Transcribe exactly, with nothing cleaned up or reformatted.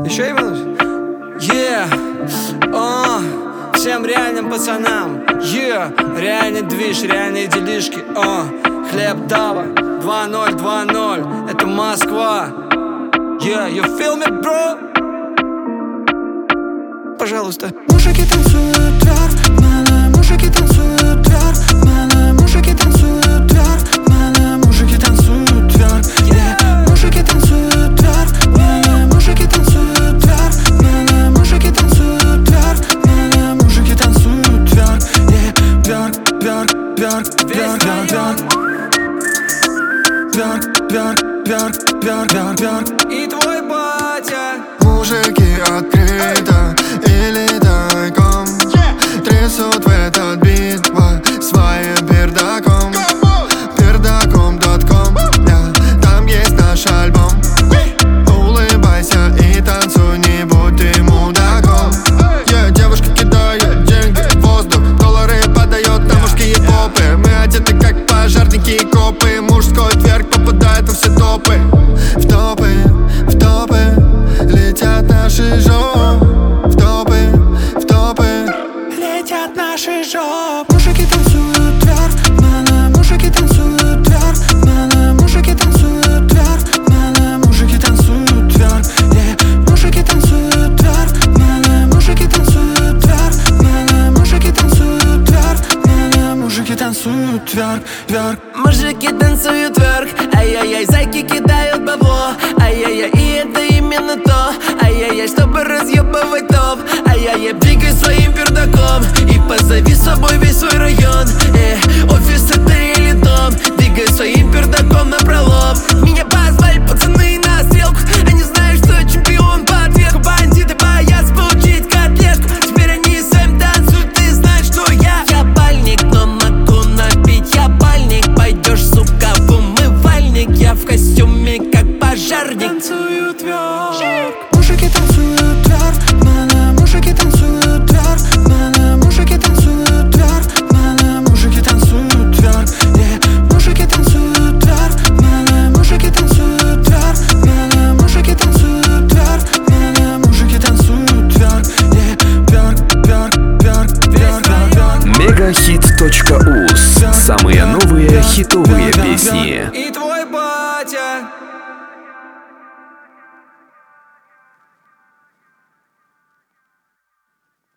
Еще Иванович? Yeah, uh, всем реальным пацанам, yeah, реальный движ, реальные делишки, uh, хлеб Дава, два ноль два ноль, это Москва. Yeah, you feel me, bro? Пожалуйста. Мужики танцуют вверх, мене, мужики танцуют вверх, мене, мужики танцуют вверх, мене, мужики танцуют вверх, yeah. Мужики танцуют вверх, мене, мужики танцуют вверх, мене, мужики танцуют вверх, мене, мужики танцуют вверх, yeah. Вверх, вверх, вверх, вверх, вверх, вверх, вверх, вверх, вверх, вверх, вверх. И твой батя. Мужики открыто или тайком трясут в этот бит своим пердаком, пердаком точка ком, yeah. Там есть наш альбом. Улыбайся и танцуй, не будь ты мудаком, yeah. Девушка кидает деньги в воздух, доллары подает на мужские попы. Мы одеты как пожарники и копы. Мужской тверк попадает во все топы. В топы, в топы летят наши жопы. В топы, в топы летят наши жопы. Мужики танцуют вверх, мене, мужики танцуют вверх, мене, мужики танцуют вверх, мене, мужики танцуют вверх, yeah. Мужики танцуют вверх, мене, мужики танцуют вверх, мене, мужики танцуют вверх, мене, мужики танцуют вверх, вверх. Мужики танцуют вверх, ай-яй-яй, зайки кидают бабло, ай-яй-яй, и это именно то, ай-яй-яй, чтобы разъебывать топ, ай-яй-яй, двигай своим пердаком и позови с собой весь свой район, э, офис это или дом, двигай своим пердаком напролом. Меня позвали пацаны на стрелку, они знают, что я чемпион по ответку. Бандиты боятся получить котлетку, теперь они сами танцуют, ты знаешь, что я. Я бальник, но могу набить, я бальник, пойдешь, сука, в умывальник. Я в костюме, как пожарник. Танцуют вверх. Мужики танцуют вверх, мене, мужики танцуют вверх, мене, мужики танцуют вверх, мене, мужики танцуют вверх, yeah. Мужики танцуют вверх, мене, мужики танцуют вверх, мене, мужики танцуют вверх, мене, мужики танцуют вверх, yeah. Вверх, вверх, вверх, вверх, вверх. Мегахит точка уз. Самые новые хитовые песни. И твой